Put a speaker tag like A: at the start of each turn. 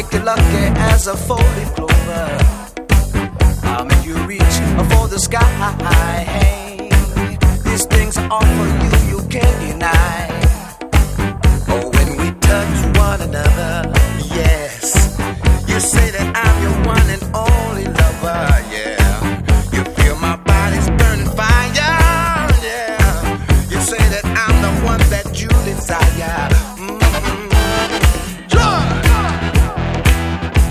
A: make you lucky as a four-leaf clover. I'll make you reach for the sky. Hey, these things are for you, you can't deny. Oh, when we touch one another, yeah.